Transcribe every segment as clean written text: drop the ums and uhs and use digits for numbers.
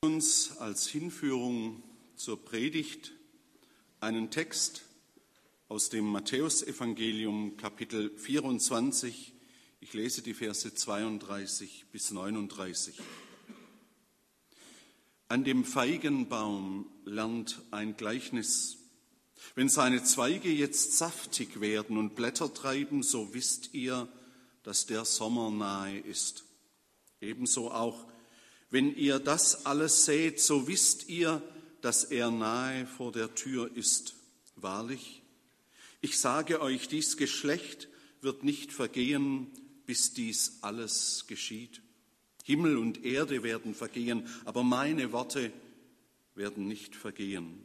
Uns als Hinführung zur Predigt einen Text aus dem Matthäusevangelium, Kapitel 24. Ich lese die Verse 32 bis 39. An dem Feigenbaum lernt ein Gleichnis. Wenn seine Zweige jetzt saftig werden und Blätter treiben, so wisst ihr, dass der Sommer nahe ist. Ebenso auch, wenn ihr das alles seht, so wisst ihr, dass er nahe vor der Tür ist. Wahrlich, ich sage euch, dies Geschlecht wird nicht vergehen, bis dies alles geschieht. Himmel und Erde werden vergehen, aber meine Worte werden nicht vergehen.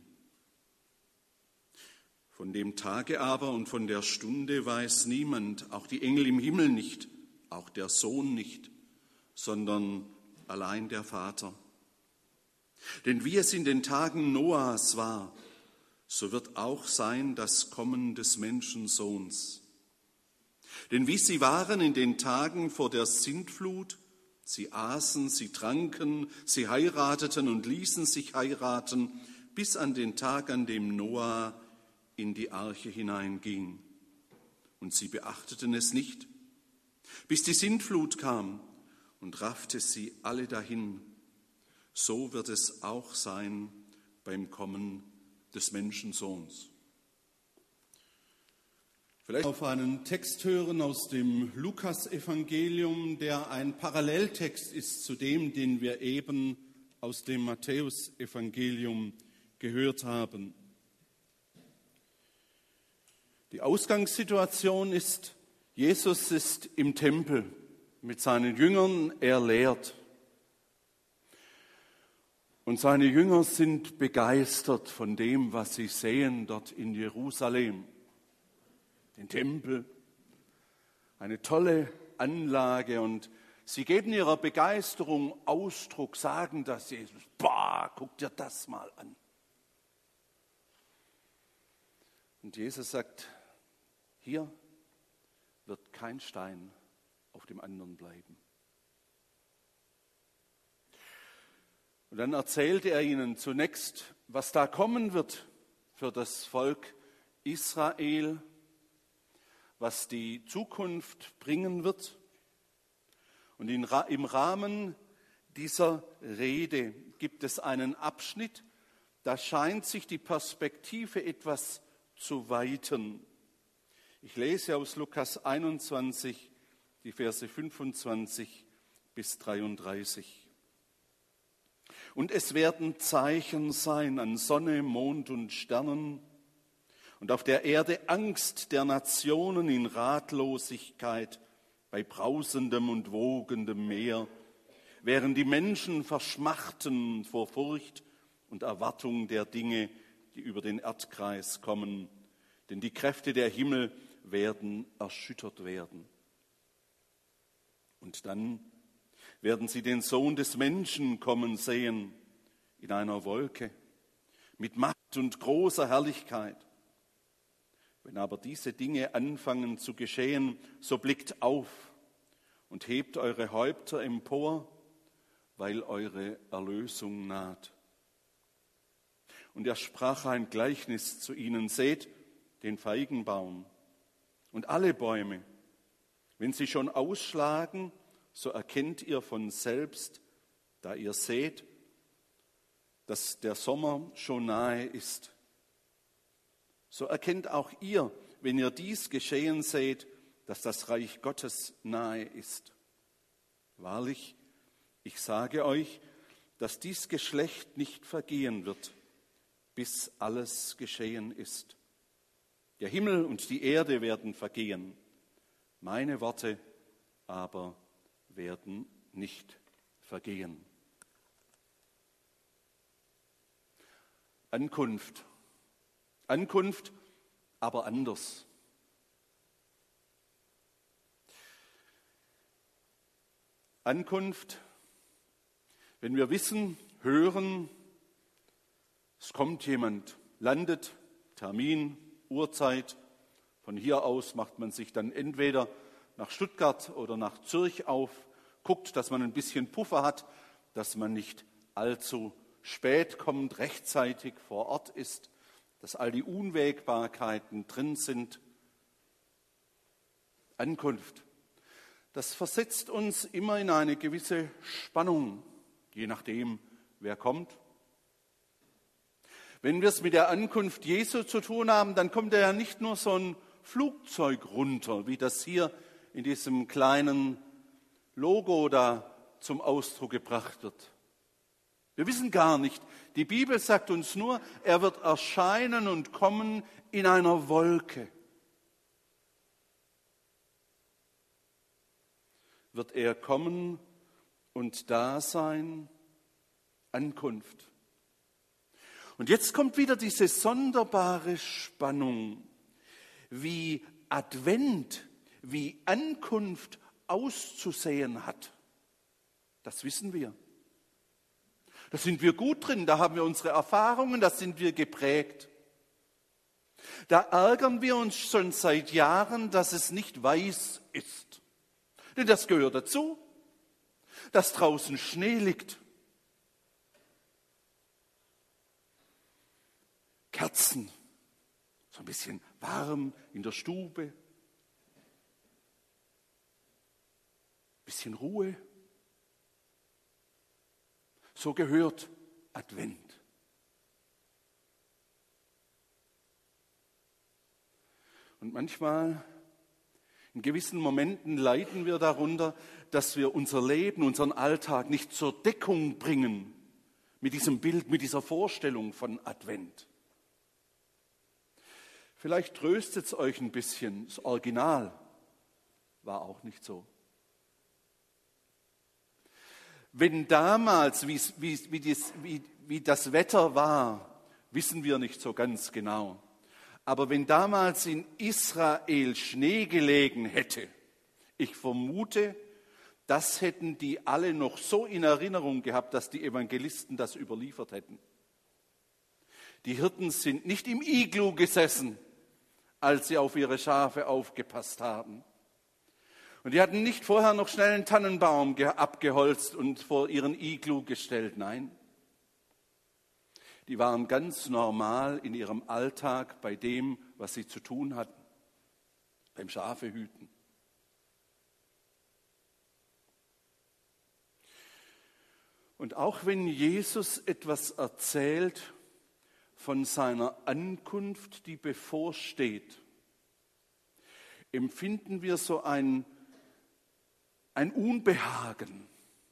Von dem Tage aber und von der Stunde weiß niemand, auch die Engel im Himmel nicht, auch der Sohn nicht, sondern allein der Vater. Denn wie es in den Tagen Noahs war, so wird auch sein das Kommen des Menschensohns. Denn wie sie waren in den Tagen vor der Sintflut, sie aßen, sie tranken, sie heirateten und ließen sich heiraten, bis an den Tag, an dem Noah in die Arche hineinging. Und sie beachteten es nicht, bis die Sintflut kam und raffte sie alle dahin. So wird es auch sein beim Kommen des Menschensohns. Vielleicht auf einen Text hören aus dem Lukasevangelium, der ein Paralleltext ist zu dem, den wir eben aus dem Matthäusevangelium gehört haben. Die Ausgangssituation ist, Jesus ist im Tempel mit seinen Jüngern, er lehrt. Und seine Jünger sind begeistert von dem, was sie sehen dort in Jerusalem. Den Tempel, eine tolle Anlage, und sie geben ihrer Begeisterung Ausdruck, sagen das Jesus, guck dir das mal an. Und Jesus sagt, hier wird kein Stein auf dem anderen bleiben. Und dann erzählte er ihnen zunächst, was da kommen wird für das Volk Israel, was die Zukunft bringen wird. Und im Rahmen dieser Rede gibt es einen Abschnitt, da scheint sich die Perspektive etwas zu weiten. Ich lese aus Lukas 21 die Verse 25 bis 33. Und es werden Zeichen sein an Sonne, Mond und Sternen und auf der Erde Angst der Nationen in Ratlosigkeit bei brausendem und wogendem Meer, während die Menschen verschmachten vor Furcht und Erwartung der Dinge, die über den Erdkreis kommen, denn die Kräfte der Himmel werden erschüttert werden. Und dann werden sie den Sohn des Menschen kommen sehen in einer Wolke mit Macht und großer Herrlichkeit. Wenn aber diese Dinge anfangen zu geschehen, so blickt auf und hebt eure Häupter empor, weil eure Erlösung naht. Und er sprach ein Gleichnis zu ihnen: Seht den Feigenbaum und alle Bäume. Wenn sie schon ausschlagen, so erkennt ihr von selbst, da ihr seht, dass der Sommer schon nahe ist. So erkennt auch ihr, wenn ihr dies geschehen seht, dass das Reich Gottes nahe ist. Wahrlich, ich sage euch, dass dies Geschlecht nicht vergehen wird, bis alles geschehen ist. Der Himmel und die Erde werden vergehen, meine Worte aber werden nicht vergehen. Ankunft, aber anders. Ankunft, wenn wir wissen, hören, es kommt jemand, landet, Termin, Uhrzeit. Von hier aus macht man sich dann entweder nach Stuttgart oder nach Zürich auf, guckt, dass man ein bisschen Puffer hat, dass man nicht allzu spät kommt, rechtzeitig vor Ort ist, dass all die Unwägbarkeiten drin sind. Ankunft. Das versetzt uns immer in eine gewisse Spannung, je nachdem, wer kommt. Wenn wir es mit der Ankunft Jesu zu tun haben, dann kommt er ja nicht nur so ein Flugzeug runter, wie das hier in diesem kleinen Logo da zum Ausdruck gebracht wird. Wir wissen gar nicht, die Bibel sagt uns nur, er wird erscheinen und kommen in einer Wolke. Wird er kommen und da sein? Ankunft. Und jetzt kommt wieder diese sonderbare Spannung, wie Advent, wie Ankunft auszusehen hat. Das wissen wir. Da sind wir gut drin, da haben wir unsere Erfahrungen, da sind wir geprägt. Da ärgern wir uns schon seit Jahren, dass es nicht weiß ist. Denn das gehört dazu, dass draußen Schnee liegt. Kerzen, so ein bisschen warm in der Stube, bisschen Ruhe. So gehört Advent. Und manchmal, in gewissen Momenten leiden wir darunter, dass wir unser Leben, unseren Alltag nicht zur Deckung bringen mit diesem Bild, mit dieser Vorstellung von Advent. Vielleicht tröstet es euch ein bisschen, das Original war auch nicht so. Wenn damals, wie das Wetter war, wissen wir nicht so ganz genau. Aber wenn damals in Israel Schnee gelegen hätte, ich vermute, das hätten die alle noch so in Erinnerung gehabt, dass die Evangelisten das überliefert hätten. Die Hirten sind nicht im Iglu gesessen, als sie auf ihre Schafe aufgepasst haben. Und die hatten nicht vorher noch schnell einen Tannenbaum abgeholzt und vor ihren Iglu gestellt. Nein, die waren ganz normal in ihrem Alltag bei dem, was sie zu tun hatten, beim Schafehüten. Und auch wenn Jesus etwas erzählt von seiner Ankunft, die bevorsteht, empfinden wir so ein Unbehagen.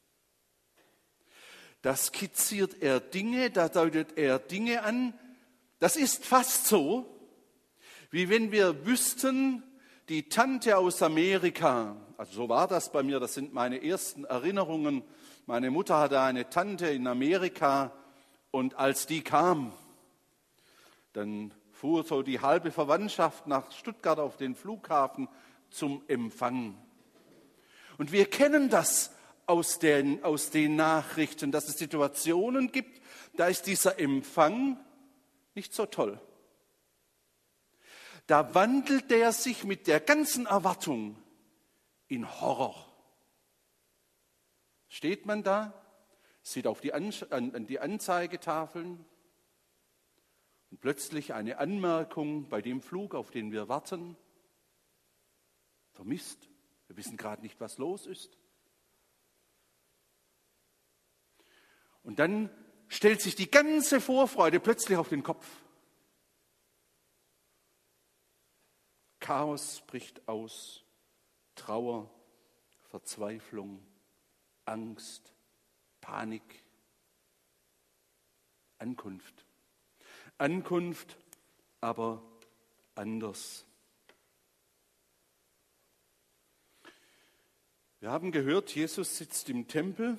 Da skizziert er Dinge, da deutet er Dinge an. Das ist fast so, wie wenn wir wüssten, die Tante aus Amerika, also so war das bei mir, das sind meine ersten Erinnerungen. Meine Mutter hatte eine Tante in Amerika und als die kam, dann fuhr so die halbe Verwandtschaft nach Stuttgart auf den Flughafen zum Empfang. Und wir kennen das aus den Nachrichten, dass es Situationen gibt, da ist dieser Empfang nicht so toll. Da wandelt der sich mit der ganzen Erwartung in Horror. Steht man da, sieht auf die Anzeigetafeln und plötzlich eine Anmerkung bei dem Flug, auf den wir warten, vermisst. Wir wissen gerade nicht, was los ist. Und dann stellt sich die ganze Vorfreude plötzlich auf den Kopf. Chaos bricht aus, Trauer, Verzweiflung, Angst, Panik, Ankunft. Ankunft, aber anders. Wir haben gehört, Jesus sitzt im Tempel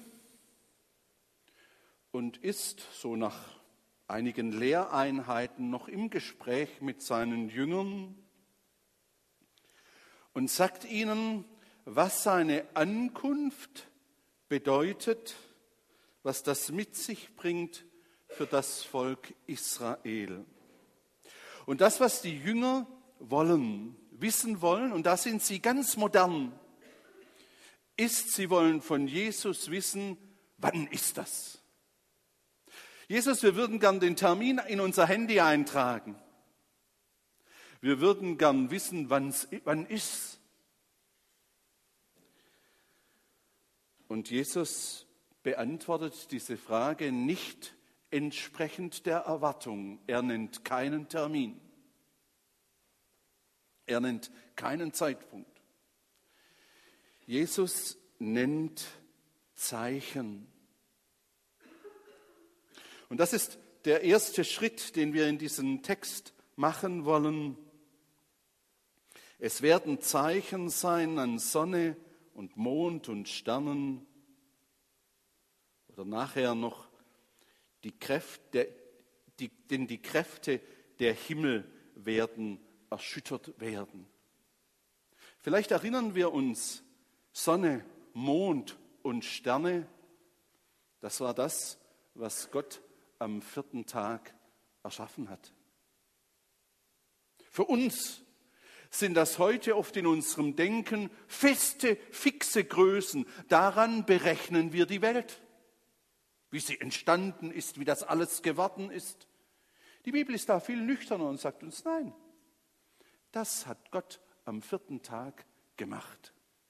und ist so nach einigen Lehreinheiten noch im Gespräch mit seinen Jüngern und sagt ihnen, was seine Ankunft bedeutet, was das mit sich bringt für das Volk Israel. Und das, was die Jünger wissen wollen, und da sind sie ganz modern, ist, sie wollen von Jesus wissen, wann ist das? Jesus, wir würden gern den Termin in unser Handy eintragen. Wir würden gern wissen, wann ist's. Und Jesus beantwortet diese Frage nicht entsprechend der Erwartung. Er nennt keinen Termin. Er nennt keinen Zeitpunkt. Jesus nennt Zeichen. Und das ist der erste Schritt, den wir in diesem Text machen wollen. Es werden Zeichen sein an Sonne und Mond und Sternen. Oder nachher noch denn die Kräfte der Himmel werden erschüttert werden. Vielleicht erinnern wir uns, Sonne, Mond und Sterne, das war das, was Gott am 4. Tag erschaffen hat. Für uns sind das heute oft in unserem Denken feste, fixe Größen. Daran berechnen wir die Welt, wie sie entstanden ist, wie das alles geworden ist. Die Bibel ist da viel nüchterner und sagt uns, nein, das hat Gott am 4. Tag gemacht.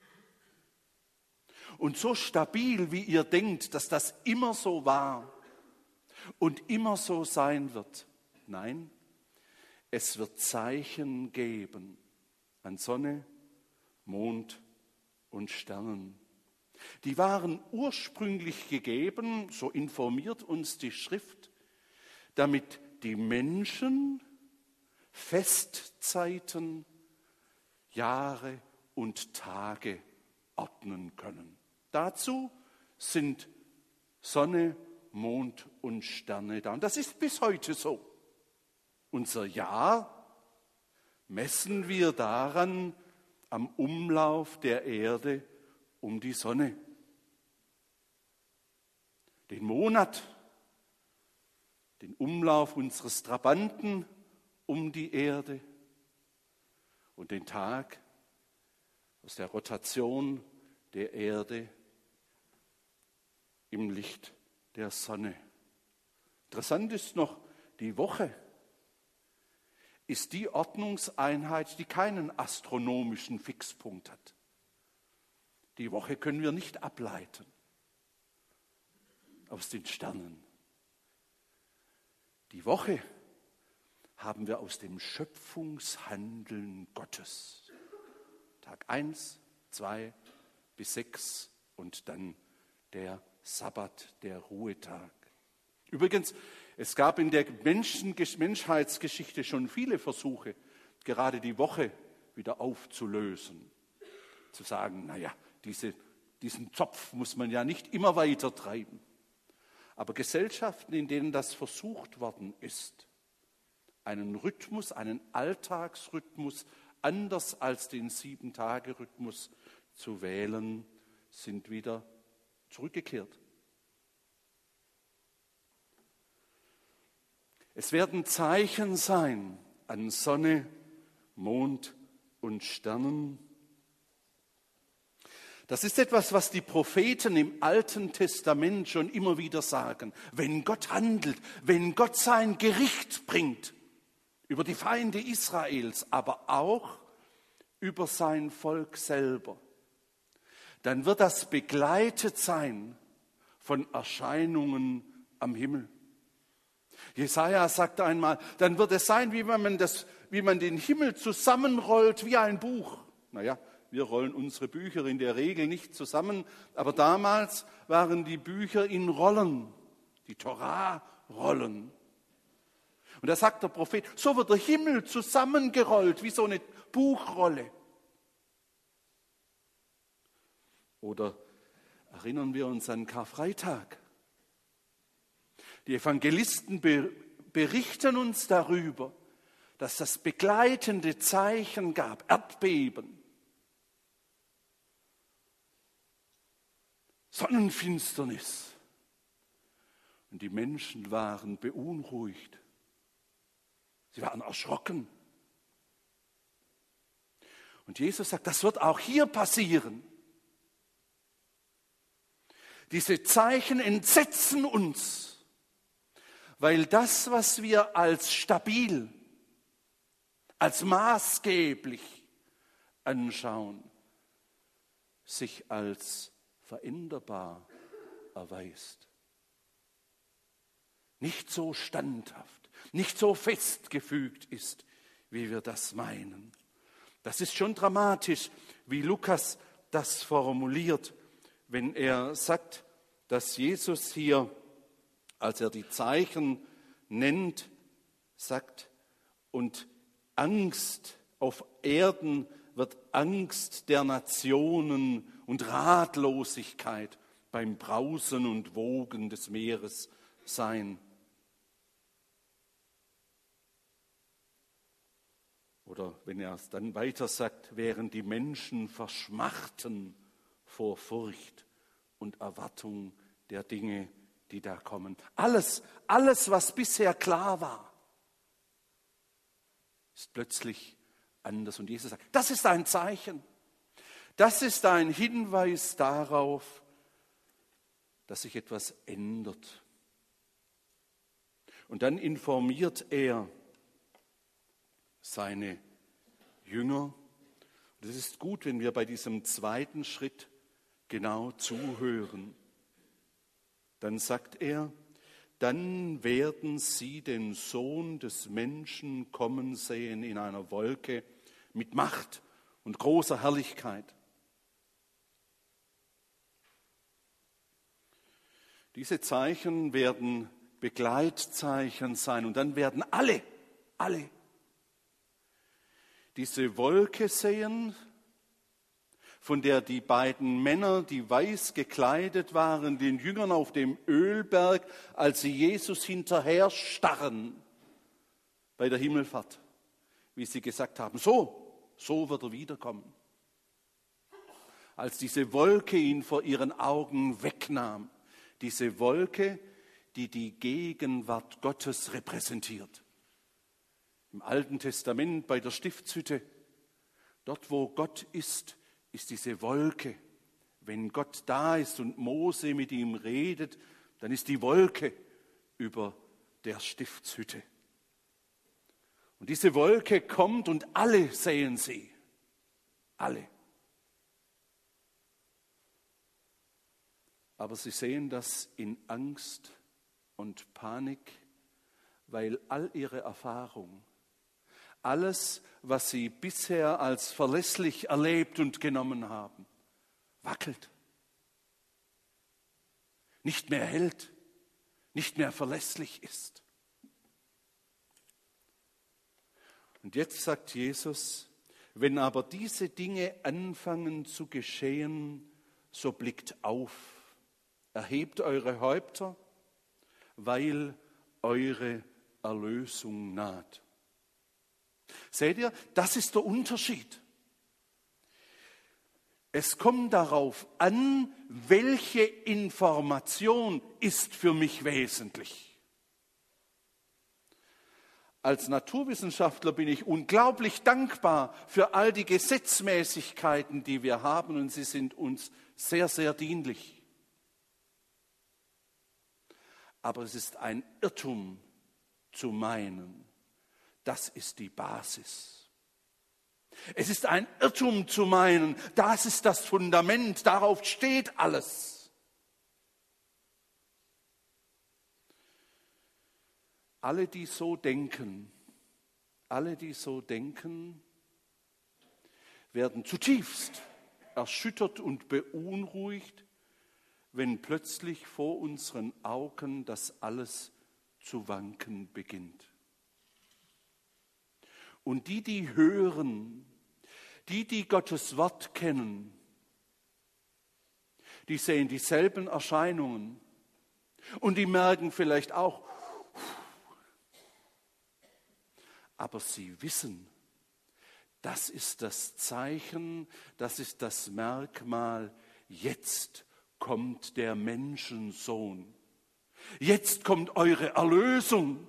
Und so stabil, wie ihr denkt, dass das immer so war und immer so sein wird, nein, es wird Zeichen geben an Sonne, Mond und Sternen. Die waren ursprünglich gegeben, so informiert uns die Schrift, damit die Menschen Festzeiten, Jahre und Tage ordnen können. Dazu sind Sonne, Mond und Sterne da. Und das ist bis heute so. Unser Jahr messen wir daran am Umlauf der Erde um die Sonne. Den Monat, den Umlauf unseres Trabanten um die Erde und den Tag aus der Rotation der Erde im Licht der Sonne. Interessant ist noch, die Woche ist die Ordnungseinheit, die keinen astronomischen Fixpunkt hat. Die Woche können wir nicht ableiten aus den Sternen. Die Woche haben wir aus dem Schöpfungshandeln Gottes. Tag 1, 2 bis 6 und dann der Sabbat, der Ruhetag. Übrigens, es gab in der Menschheitsgeschichte schon viele Versuche, gerade die Woche wieder aufzulösen. Zu sagen, naja, diesen Zopf muss man ja nicht immer weiter treiben. Aber Gesellschaften, in denen das versucht worden ist, einen Rhythmus, einen Alltagsrhythmus, anders als den 7-Tage-Rhythmus zu wählen, sind wieder zurückgekehrt. Es werden Zeichen sein an Sonne, Mond und Sternen. Das ist etwas, was die Propheten im Alten Testament schon immer wieder sagen. Wenn Gott handelt, wenn Gott sein Gericht bringt über die Feinde Israels, aber auch über sein Volk selber, dann wird das begleitet sein von Erscheinungen am Himmel. Jesaja sagte einmal, dann wird es sein, wie man den Himmel zusammenrollt wie ein Buch. Naja, wir rollen unsere Bücher in der Regel nicht zusammen, aber damals waren die Bücher in Rollen, die Torah-Rollen. Und da sagt der Prophet, so wird der Himmel zusammengerollt wie so eine Buchrolle. Oder erinnern wir uns an Karfreitag. Die Evangelisten berichten uns darüber, dass es begleitende Zeichen gab, Erdbeben, Sonnenfinsternis. Und die Menschen waren beunruhigt. Sie waren erschrocken. Und Jesus sagt, das wird auch hier passieren. Diese Zeichen entsetzen uns. weil das, was wir als stabil, als maßgeblich anschauen, sich als veränderbar erweist. Nicht so standhaft, nicht so festgefügt ist, wie wir das meinen. Das ist schon dramatisch, wie Lukas das formuliert, wenn er sagt, dass Jesus hier, als er die Zeichen nennt, sagt, und Angst auf Erden wird Angst der Nationen und Ratlosigkeit beim Brausen und Wogen des Meeres sein. Oder wenn er es dann weiter sagt, während die Menschen verschmachten vor Furcht und Erwartung der Dinge, die da kommen. Alles, was bisher klar war, ist plötzlich anders. Und Jesus sagt, das ist ein Zeichen. Das ist ein Hinweis darauf, dass sich etwas ändert. Und dann informiert er seine Jünger. Und es ist gut, wenn wir bei diesem zweiten Schritt genau zuhören. Dann sagt er, dann werden sie den Sohn des Menschen kommen sehen in einer Wolke mit Macht und großer Herrlichkeit. Diese Zeichen werden Begleitzeichen sein und dann werden alle diese Wolke sehen, von der die beiden Männer, die weiß gekleidet waren, den Jüngern auf dem Ölberg, als sie Jesus hinterher starren bei der Himmelfahrt, wie sie gesagt haben, so wird er wiederkommen. Als diese Wolke ihn vor ihren Augen wegnahm, diese Wolke, die die Gegenwart Gottes repräsentiert. Im Alten Testament bei der Stiftshütte, dort wo Gott ist diese Wolke. Wenn Gott da ist und Mose mit ihm redet, dann ist die Wolke über der Stiftshütte. Und diese Wolke kommt und alle sehen sie. Alle. Aber sie sehen das in Angst und Panik, weil all ihre Erfahrung, alles, was sie bisher als verlässlich erlebt und genommen haben, wackelt. Nicht mehr hält, nicht mehr verlässlich ist. Und jetzt sagt Jesus, wenn aber diese Dinge anfangen zu geschehen, so blickt auf, erhebt eure Häupter, weil eure Erlösung naht. Seht ihr, das ist der Unterschied. Es kommt darauf an, welche Information ist für mich wesentlich. Als Naturwissenschaftler bin ich unglaublich dankbar für all die Gesetzmäßigkeiten, die wir haben, und sie sind uns sehr, sehr dienlich. Aber es ist ein Irrtum zu meinen, das ist die Basis. Es ist ein Irrtum zu meinen, das ist das Fundament, darauf steht alles. Alle, die so denken, werden zutiefst erschüttert und beunruhigt, wenn plötzlich vor unseren Augen das alles zu wanken beginnt. Und die hören, die Gottes Wort kennen, die sehen dieselben Erscheinungen und die merken vielleicht auch, aber sie wissen, das ist das Zeichen, das ist das Merkmal, jetzt kommt der Menschensohn. Jetzt kommt eure Erlösung.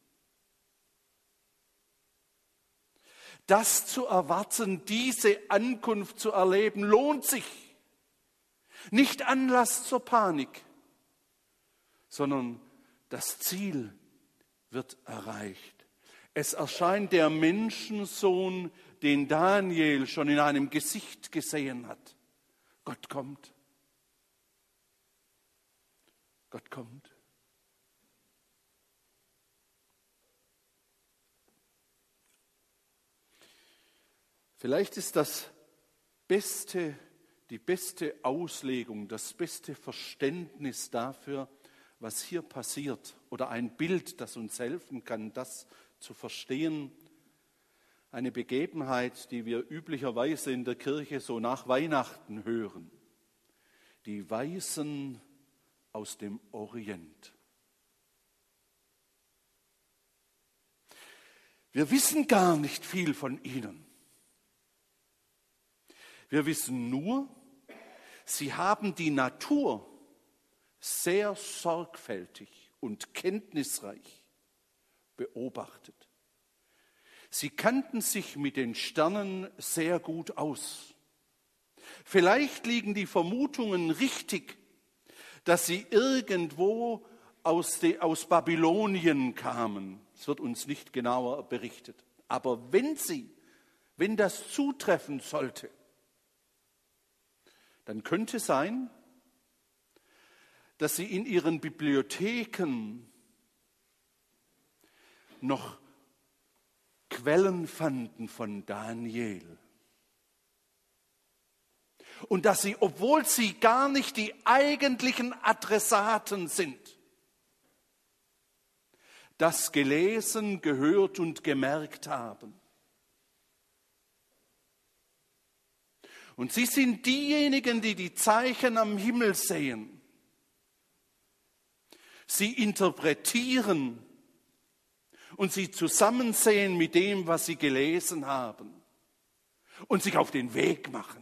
Das zu erwarten, diese Ankunft zu erleben, lohnt sich. Nicht Anlass zur Panik, sondern das Ziel wird erreicht. Es erscheint der Menschensohn, den Daniel schon in einem Gesicht gesehen hat. Gott kommt. Gott kommt. Vielleicht ist die beste Auslegung, das beste Verständnis dafür, was hier passiert, oder ein Bild, das uns helfen kann, das zu verstehen, eine Begebenheit, die wir üblicherweise in der Kirche so nach Weihnachten hören. Die Weisen aus dem Orient. Wir wissen gar nicht viel von ihnen. Wir wissen nur, sie haben die Natur sehr sorgfältig und kenntnisreich beobachtet. Sie kannten sich mit den Sternen sehr gut aus. Vielleicht liegen die Vermutungen richtig, dass sie irgendwo aus Babylonien kamen. Es wird uns nicht genauer berichtet. Aber wenn das zutreffen sollte, dann könnte sein, dass sie in ihren Bibliotheken noch Quellen fanden von Daniel. Und dass sie, obwohl sie gar nicht die eigentlichen Adressaten sind, das gelesen, gehört und gemerkt haben. Und sie sind diejenigen, die die Zeichen am Himmel sehen. Sie interpretieren und sie zusammensehen mit dem, was sie gelesen haben und sich auf den Weg machen.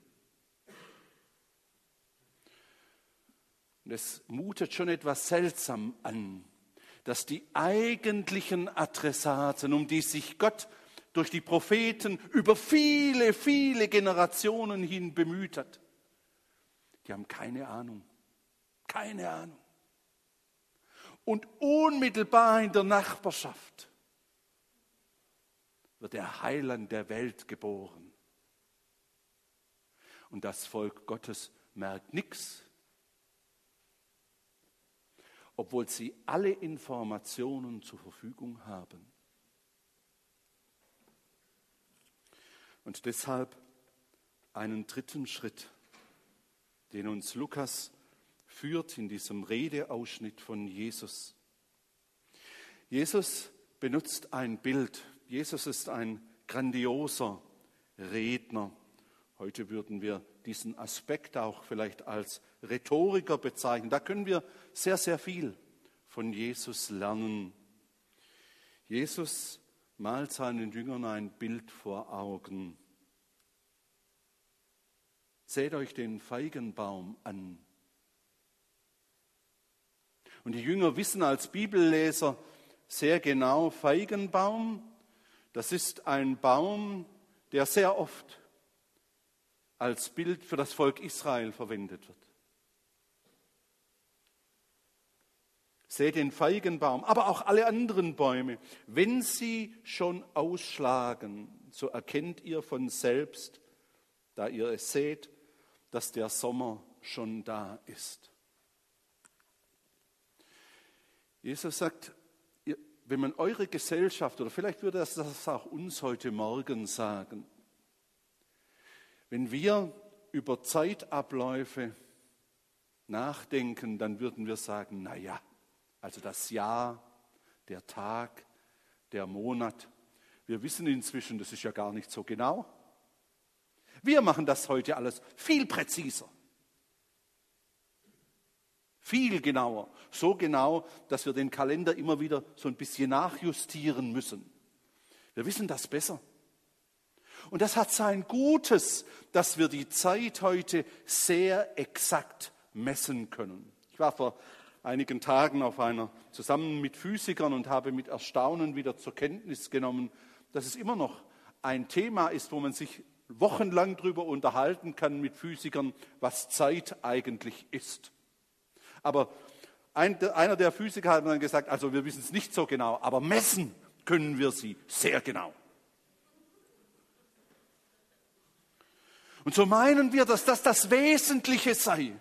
Und es mutet schon etwas seltsam an, dass die eigentlichen Adressaten, um die sich Gott durch die Propheten über viele, viele Generationen hin bemüht hat, die haben keine Ahnung. Keine Ahnung. Und unmittelbar in der Nachbarschaft wird der Heiland der Welt geboren. Und das Volk Gottes merkt nichts, obwohl sie alle Informationen zur Verfügung haben. Und deshalb einen dritten Schritt, den uns Lukas führt in diesem Redeausschnitt von Jesus. Jesus benutzt ein Bild. Jesus ist ein grandioser Redner. Heute würden wir diesen Aspekt auch vielleicht als Rhetoriker bezeichnen. Da können wir sehr, sehr viel von Jesus lernen. Jesus malt seinen Jüngern ein Bild vor Augen. Seht euch den Feigenbaum an. Und die Jünger wissen als Bibelleser sehr genau, Feigenbaum, das ist ein Baum, der sehr oft als Bild für das Volk Israel verwendet wird. Seht den Feigenbaum, aber auch alle anderen Bäume. Wenn sie schon ausschlagen, so erkennt ihr von selbst, da ihr es seht, dass der Sommer schon da ist. Jesus sagt, wenn man eure Gesellschaft, oder vielleicht würde das auch uns heute Morgen sagen, wenn wir über Zeitabläufe nachdenken, dann würden wir sagen, naja, also das Jahr, der Tag, der Monat, wir wissen inzwischen, das ist ja gar nicht so genau. Wir machen das heute alles viel präziser, viel genauer, so genau, dass wir den Kalender immer wieder so ein bisschen nachjustieren müssen. Wir wissen das besser. Und das hat sein Gutes, dass wir die Zeit heute sehr exakt messen können. Ich war vor einigen Tagen zusammen mit Physikern und habe mit Erstaunen wieder zur Kenntnis genommen, dass es immer noch ein Thema ist, wo man sich wochenlang darüber unterhalten kann mit Physikern, was Zeit eigentlich ist. Aber Einer der Physiker hat dann gesagt, also wir wissen es nicht so genau, aber messen können wir sie sehr genau. Und so meinen wir, dass das Wesentliche sei.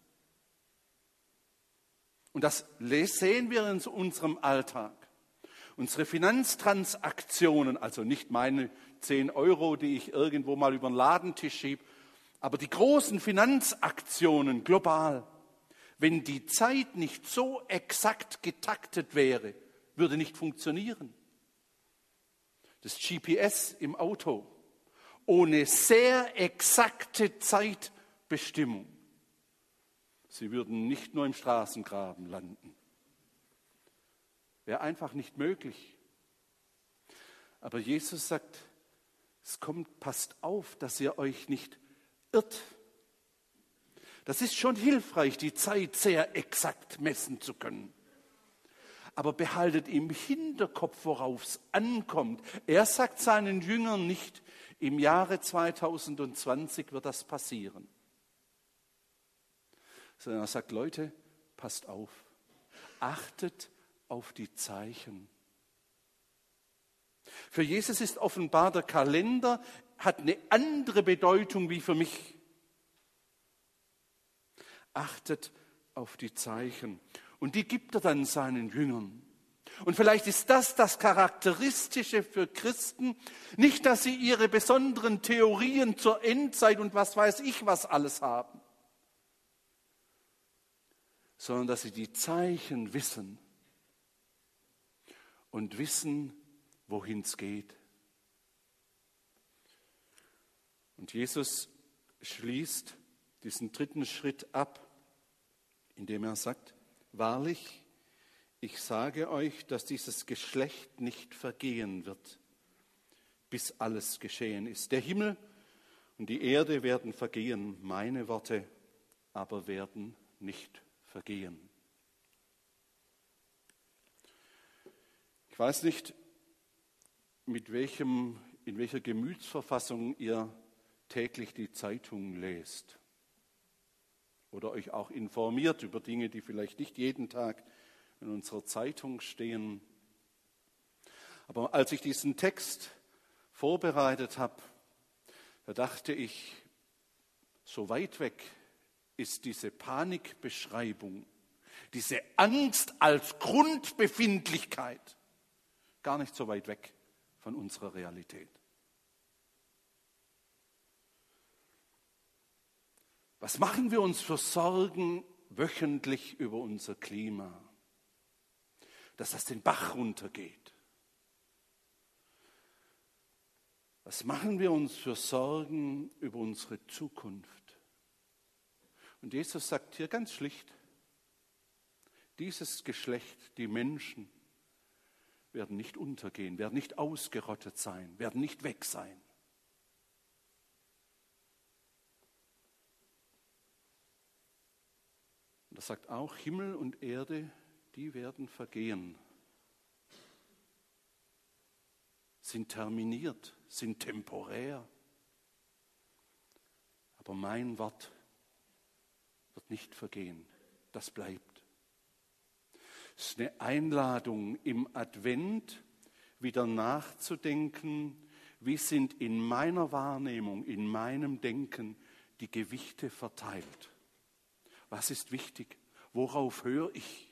Und das sehen wir in unserem Alltag. Unsere Finanztransaktionen, also nicht meine 10 Euro, die ich irgendwo mal über den Ladentisch schiebe, aber die großen Finanzaktionen global, wenn die Zeit nicht so exakt getaktet wäre, würde nicht funktionieren. Das GPS im Auto ohne sehr exakte Zeitbestimmung, sie würden nicht nur im Straßengraben landen. Wäre einfach nicht möglich. Aber Jesus sagt, passt auf, dass ihr euch nicht irrt. Das ist schon hilfreich, die Zeit sehr exakt messen zu können. Aber behaltet im Hinterkopf, worauf es ankommt. Er sagt seinen Jüngern nicht, im Jahre 2020 wird das passieren. Sondern er sagt, Leute, passt auf, achtet auf die Zeichen. Für Jesus ist offenbar der Kalender, hat eine andere Bedeutung wie für mich. Achtet auf die Zeichen. Und die gibt er dann seinen Jüngern. Und vielleicht ist das Charakteristische für Christen, nicht, dass sie ihre besonderen Theorien zur Endzeit und was weiß ich was alles haben, sondern dass sie die Zeichen wissen und wissen, wohin es geht. Und Jesus schließt diesen dritten Schritt ab, indem er sagt, wahrlich, ich sage euch, dass dieses Geschlecht nicht vergehen wird, bis alles geschehen ist. Der Himmel und die Erde werden vergehen, meine Worte aber werden nicht vergehen. Ich weiß nicht, in welcher Gemütsverfassung ihr täglich die Zeitung lest oder euch auch informiert über Dinge, die vielleicht nicht jeden Tag in unserer Zeitung stehen. Aber als ich diesen Text vorbereitet habe, da dachte ich, so weit weg ist diese Panikbeschreibung, diese Angst als Grundbefindlichkeit gar nicht so weit weg von unserer Realität. Was machen wir uns für Sorgen wöchentlich über unser Klima? Dass das den Bach runtergeht. Was machen wir uns für Sorgen über unsere Zukunft? Und Jesus sagt hier ganz schlicht, dieses Geschlecht, die Menschen, werden nicht untergehen, werden nicht ausgerottet sein, werden nicht weg sein. Und er sagt auch, Himmel und Erde, die werden vergehen, sind terminiert, sind temporär. Aber mein Wort wird nicht vergehen, das bleibt. Es ist eine Einladung im Advent, wieder nachzudenken, wie sind in meiner Wahrnehmung, in meinem Denken die Gewichte verteilt. Was ist wichtig? Worauf höre ich?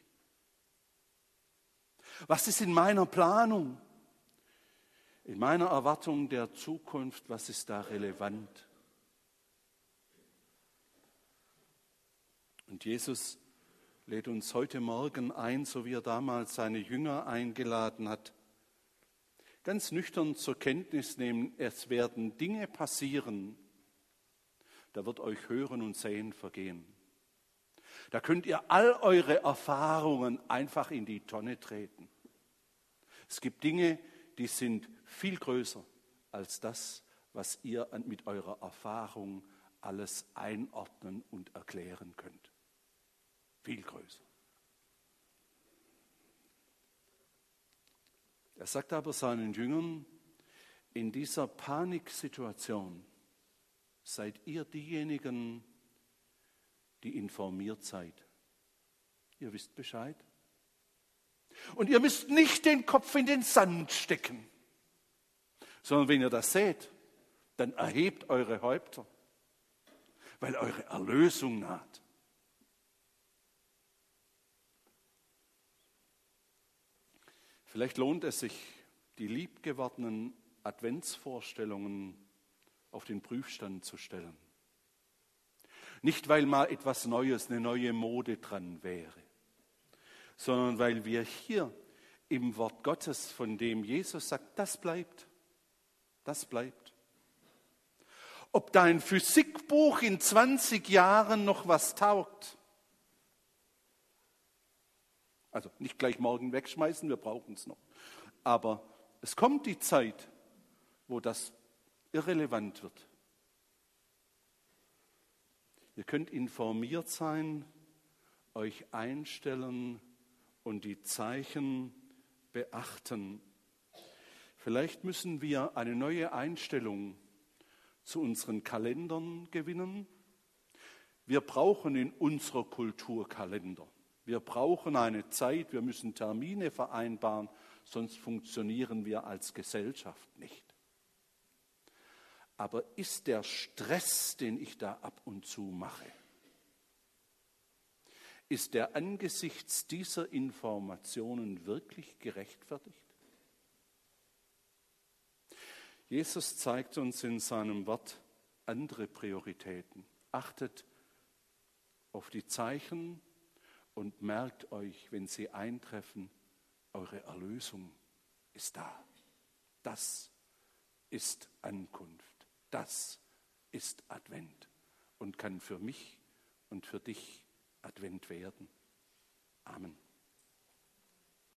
Was ist in meiner Planung? In meiner Erwartung der Zukunft, was ist da relevant? Und Jesus lädt uns heute Morgen ein, so wie er damals seine Jünger eingeladen hat, ganz nüchtern zur Kenntnis nehmen, es werden Dinge passieren, da wird euch Hören und Sehen vergehen. Da könnt ihr all eure Erfahrungen einfach in die Tonne treten. Es gibt Dinge, die sind viel größer als das, was ihr mit eurer Erfahrung alles einordnen und erklären könnt. Viel größer. Er sagt aber seinen Jüngern, in dieser Paniksituation seid ihr diejenigen, die informiert seid. Ihr wisst Bescheid. Und ihr müsst nicht den Kopf in den Sand stecken, sondern wenn ihr das seht, dann erhebt eure Häupter, weil eure Erlösung naht. Vielleicht lohnt es sich, die liebgewordenen Adventsvorstellungen auf den Prüfstand zu stellen. Nicht, weil mal etwas Neues, eine neue Mode dran wäre, sondern weil wir hier im Wort Gottes, von dem Jesus sagt, das bleibt, das bleibt. Ob dein Physikbuch in 20 Jahren noch was taugt, also nicht gleich morgen wegschmeißen, wir brauchen es noch. Aber es kommt die Zeit, wo das irrelevant wird. Ihr könnt informiert sein, euch einstellen und die Zeichen beachten. Vielleicht müssen wir eine neue Einstellung zu unseren Kalendern gewinnen. Wir brauchen in unserer Kultur Kalender. Wir brauchen eine Zeit, wir müssen Termine vereinbaren, sonst funktionieren wir als Gesellschaft nicht. Aber ist der Stress, den ich da ab und zu mache, ist der angesichts dieser Informationen wirklich gerechtfertigt? Jesus zeigt uns in seinem Wort andere Prioritäten. Achtet auf die Zeichen und merkt euch, wenn sie eintreffen, eure Erlösung ist da. Das ist Ankunft. Das ist Advent und kann für mich und für dich Advent werden. Amen.